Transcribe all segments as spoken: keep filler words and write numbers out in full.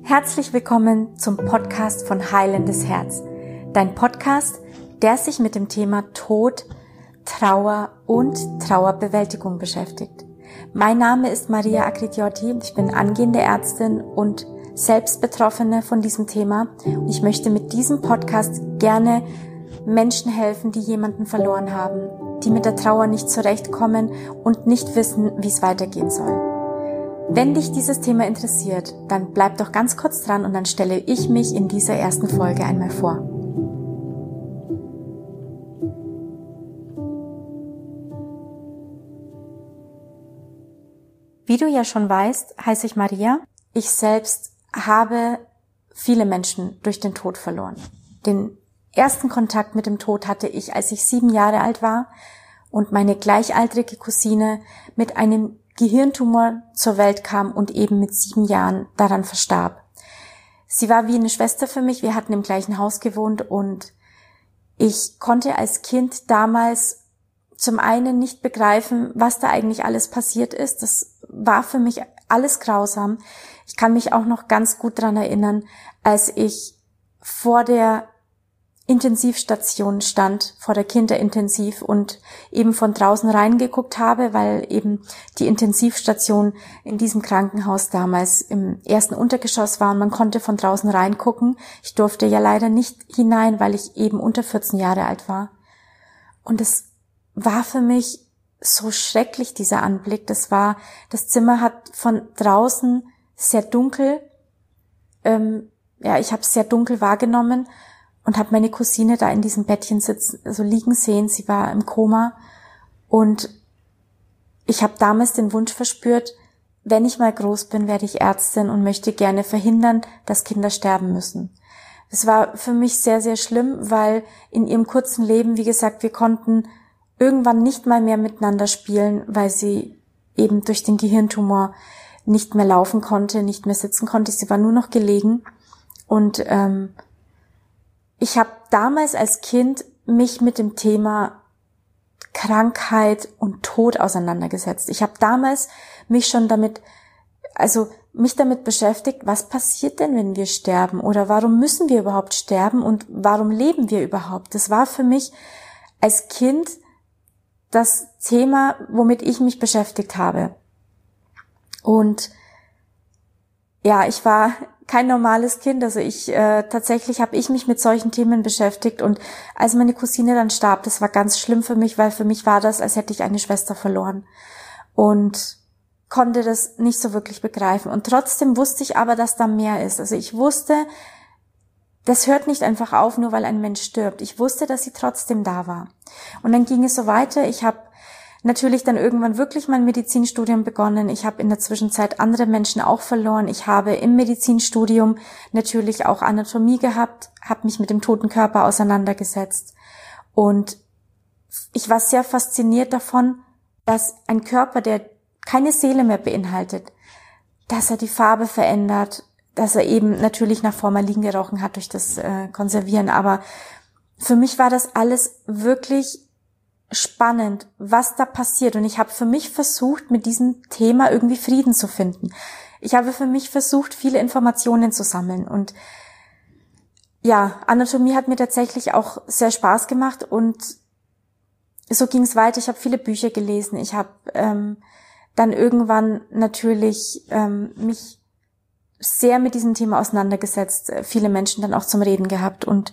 Herzlich willkommen zum Podcast von Heilendes Herz. Dein Podcast, der sich mit dem Thema Tod, Trauer und Trauerbewältigung beschäftigt. Mein Name ist Maria Agridiotti und ich bin angehende Ärztin und selbst Betroffene von diesem Thema. Und ich möchte mit diesem Podcast gerne Menschen helfen, die jemanden verloren haben, die mit der Trauer nicht zurechtkommen und nicht wissen, wie es weitergehen soll. Wenn dich dieses Thema interessiert, dann bleib doch ganz kurz dran und dann stelle ich mich in dieser ersten Folge einmal vor. Wie du ja schon weißt, heiße ich Maria. Ich selbst habe viele Menschen durch den Tod verloren. Den ersten Kontakt mit dem Tod hatte ich, als ich sieben Jahre alt war und meine gleichaltrige Cousine mit einem Gehirntumor zur Welt kam und eben mit sieben Jahren daran verstarb. Sie war wie eine Schwester für mich, wir hatten im gleichen Haus gewohnt und ich konnte als Kind damals zum einen nicht begreifen, was da eigentlich alles passiert ist. Das war für mich alles grausam. Ich kann mich auch noch ganz gut daran erinnern, als ich vor der Intensivstation stand, vor der Kinderintensiv und eben von draußen reingeguckt habe, weil eben die Intensivstation in diesem Krankenhaus damals im ersten Untergeschoss war und man konnte von draußen reingucken. Ich durfte ja leider nicht hinein, weil ich eben unter vierzehn Jahre alt war. Und es war für mich so schrecklich, dieser Anblick. Das war, das Zimmer hat von draußen sehr dunkel, ähm, ja, ich habe es sehr dunkel wahrgenommen und habe meine Cousine da in diesem Bettchen sitzen, also liegen sehen. Sie war im Koma und ich habe damals den Wunsch verspürt, wenn ich mal groß bin, werde ich Ärztin und möchte gerne verhindern, dass Kinder sterben müssen. Es war für mich sehr, sehr schlimm, weil in ihrem kurzen Leben, wie gesagt, wir konnten irgendwann nicht mal mehr miteinander spielen, weil sie eben durch den Gehirntumor nicht mehr laufen konnte, nicht mehr sitzen konnte. Sie war nur noch gelegen und ähm, ich habe damals als Kind mich mit dem Thema Krankheit und Tod auseinandergesetzt. Ich habe damals mich schon damit, also mich damit beschäftigt, was passiert denn, wenn wir sterben? Oder warum müssen wir überhaupt sterben und warum leben wir überhaupt? Das war für mich als Kind das Thema, womit ich mich beschäftigt habe. Und ja, ich war kein normales Kind, also ich äh, tatsächlich habe ich mich mit solchen Themen beschäftigt und als meine Cousine dann starb, das war ganz schlimm für mich, weil für mich war das, als hätte ich eine Schwester verloren und konnte das nicht so wirklich begreifen und trotzdem wusste ich aber, dass da mehr ist. Also ich wusste, das hört nicht einfach auf, nur weil ein Mensch stirbt. Ich wusste, dass sie trotzdem da war. Und dann ging es so weiter. Ich habe natürlich dann irgendwann wirklich mein Medizinstudium begonnen. Ich habe in der Zwischenzeit andere Menschen auch verloren. Ich habe im Medizinstudium natürlich auch Anatomie gehabt, habe mich mit dem toten Körper auseinandergesetzt. Und ich war sehr fasziniert davon, dass ein Körper, der keine Seele mehr beinhaltet, dass er die Farbe verändert, dass er eben natürlich nach Formalin gerochen hat durch das äh, Konservieren. Aber für mich war das alles wirklich spannend, was da passiert. Und ich habe für mich versucht, mit diesem Thema irgendwie Frieden zu finden. Ich habe für mich versucht, viele Informationen zu sammeln. Und ja, Anatomie hat mir tatsächlich auch sehr Spaß gemacht. Und so ging es weiter. Ich habe viele Bücher gelesen. Ich habe ähm, dann irgendwann natürlich ähm, mich sehr mit diesem Thema auseinandergesetzt, viele Menschen dann auch zum Reden gehabt. Und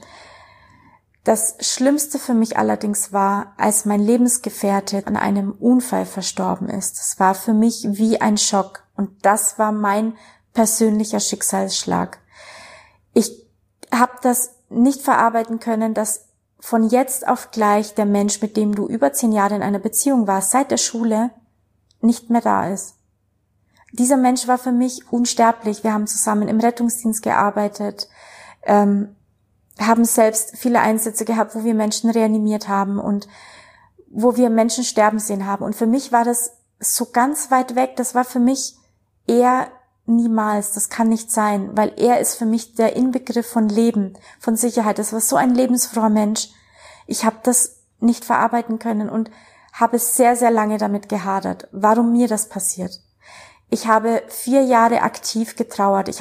das Schlimmste für mich allerdings war, als mein Lebensgefährte an einem Unfall verstorben ist. Das war für mich wie ein Schock und das war mein persönlicher Schicksalsschlag. Ich habe das nicht verarbeiten können, dass von jetzt auf gleich der Mensch, mit dem du über zehn Jahre in einer Beziehung warst, seit der Schule, nicht mehr da ist. Dieser Mensch war für mich unsterblich. Wir haben zusammen im Rettungsdienst gearbeitet, ähm, haben selbst viele Einsätze gehabt, wo wir Menschen reanimiert haben und wo wir Menschen sterben sehen haben. Und für mich war das so ganz weit weg. Das war für mich eher niemals. Das kann nicht sein, weil er ist für mich der Inbegriff von Leben, von Sicherheit. Das war so ein lebensfroher Mensch. Ich habe das nicht verarbeiten können und habe sehr, sehr lange damit gehadert, warum mir das passiert. Ich habe vier Jahre aktiv getrauert. Ich habe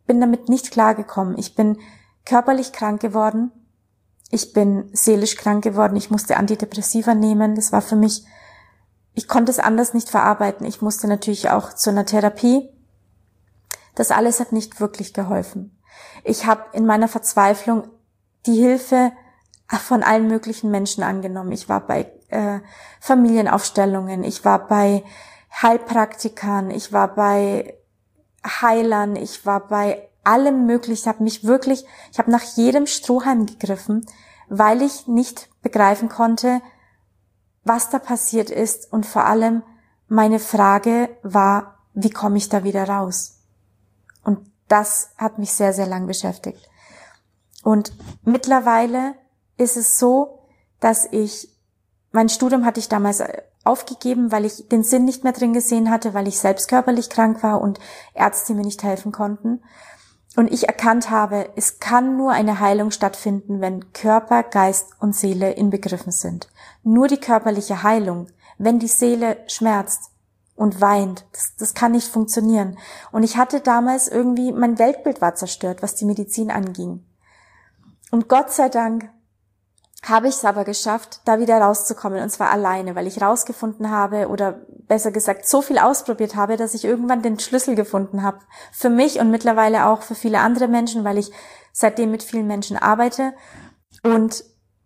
bin damit nicht klargekommen. Ich bin körperlich krank geworden. Ich bin seelisch krank geworden. Ich musste Antidepressiva nehmen. Das war für mich, ich konnte es anders nicht verarbeiten. Ich musste natürlich auch zu einer Therapie. Das alles hat nicht wirklich geholfen. Ich habe in meiner Verzweiflung die Hilfe von allen möglichen Menschen angenommen. Ich war bei äh, Familienaufstellungen, ich war bei Heilpraktikern, ich war bei Heilern, ich war bei allem Möglichen. Ich habe mich wirklich, ich habe nach jedem Strohhalm gegriffen, weil ich nicht begreifen konnte, was da passiert ist. Und vor allem meine Frage war, wie komme ich da wieder raus? Und das hat mich sehr, sehr lang beschäftigt. Und mittlerweile ist es so, dass ich, mein Studium hatte ich damals aufgegeben, weil ich den Sinn nicht mehr drin gesehen hatte, weil ich selbst körperlich krank war und Ärzte mir nicht helfen konnten. Und ich erkannt habe, es kann nur eine Heilung stattfinden, wenn Körper, Geist und Seele inbegriffen sind. Nur die körperliche Heilung, wenn die Seele schmerzt und weint, das, das kann nicht funktionieren. Und ich hatte damals irgendwie, mein Weltbild war zerstört, was die Medizin anging. Und Gott sei Dank habe ich es aber geschafft, da wieder rauszukommen, und zwar alleine, weil ich rausgefunden habe, oder besser gesagt so viel ausprobiert habe, dass ich irgendwann den Schlüssel gefunden habe. Für mich und mittlerweile auch für viele andere Menschen, weil ich seitdem mit vielen Menschen arbeite. Und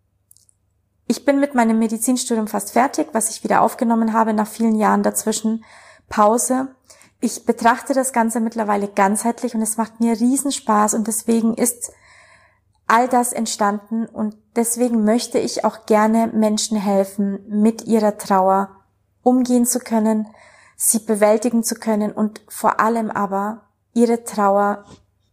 ich bin mit meinem Medizinstudium fast fertig, was ich wieder aufgenommen habe nach vielen Jahren dazwischen Pause. Ich betrachte das Ganze mittlerweile ganzheitlich und es macht mir riesen Spaß, und deswegen ist all das entstanden, und deswegen möchte ich auch gerne Menschen helfen, mit ihrer Trauer umgehen zu können, sie bewältigen zu können und vor allem aber ihre Trauer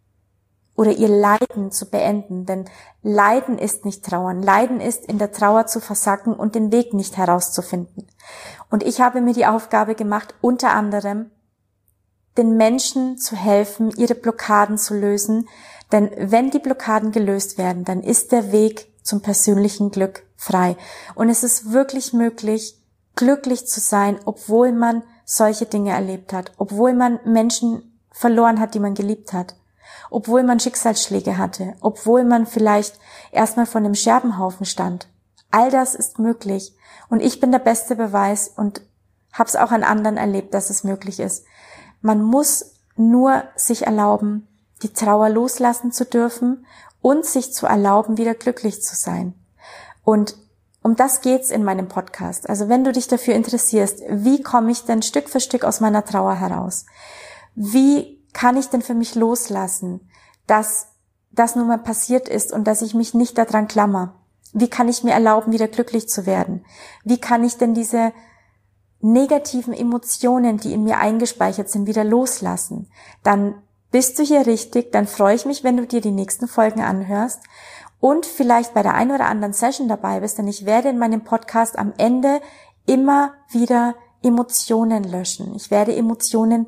oder ihr Leiden zu beenden. Denn Leiden ist nicht Trauern. Leiden ist, in der Trauer zu versacken und den Weg nicht herauszufinden. Und ich habe mir die Aufgabe gemacht, unter anderem den Menschen zu helfen, ihre Blockaden zu lösen. Denn wenn die Blockaden gelöst werden, dann ist der Weg zum persönlichen Glück frei. Und es ist wirklich möglich, glücklich zu sein, obwohl man solche Dinge erlebt hat, obwohl man Menschen verloren hat, die man geliebt hat, obwohl man Schicksalsschläge hatte, obwohl man vielleicht erstmal vor einem Scherbenhaufen stand. All das ist möglich. Und ich bin der beste Beweis und habe es auch an anderen erlebt, dass es möglich ist. Man muss nur sich erlauben, die Trauer loslassen zu dürfen und sich zu erlauben, wieder glücklich zu sein. Und um das geht's in meinem Podcast. Also wenn du dich dafür interessierst, wie komme ich denn Stück für Stück aus meiner Trauer heraus? Wie kann ich denn für mich loslassen, dass das nun mal passiert ist und dass ich mich nicht daran klammer? Wie kann ich mir erlauben, wieder glücklich zu werden? Wie kann ich denn diese negativen Emotionen, die in mir eingespeichert sind, wieder loslassen? Dann bist du hier richtig, dann freue ich mich, wenn du dir die nächsten Folgen anhörst und vielleicht bei der einen oder anderen Session dabei bist, denn ich werde in meinem Podcast am Ende immer wieder Emotionen löschen. Ich werde Emotionen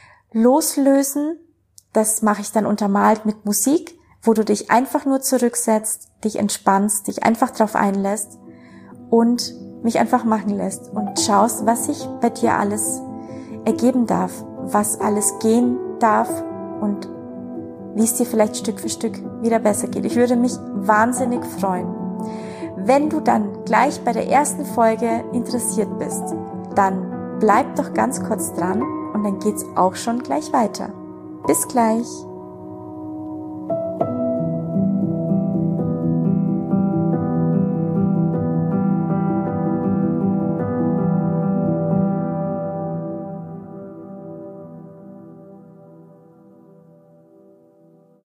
loslösen, das mache ich dann untermalt mit Musik, wo du dich einfach nur zurücksetzt, dich entspannst, dich einfach drauf einlässt und mich einfach machen lässt und schaust, was sich bei dir alles ergeben darf, was alles gehen darf und wie es dir vielleicht Stück für Stück wieder besser geht. Ich würde mich wahnsinnig freuen. Wenn du dann gleich bei der ersten Folge interessiert bist, dann bleib doch ganz kurz dran und dann geht's auch schon gleich weiter. Bis gleich!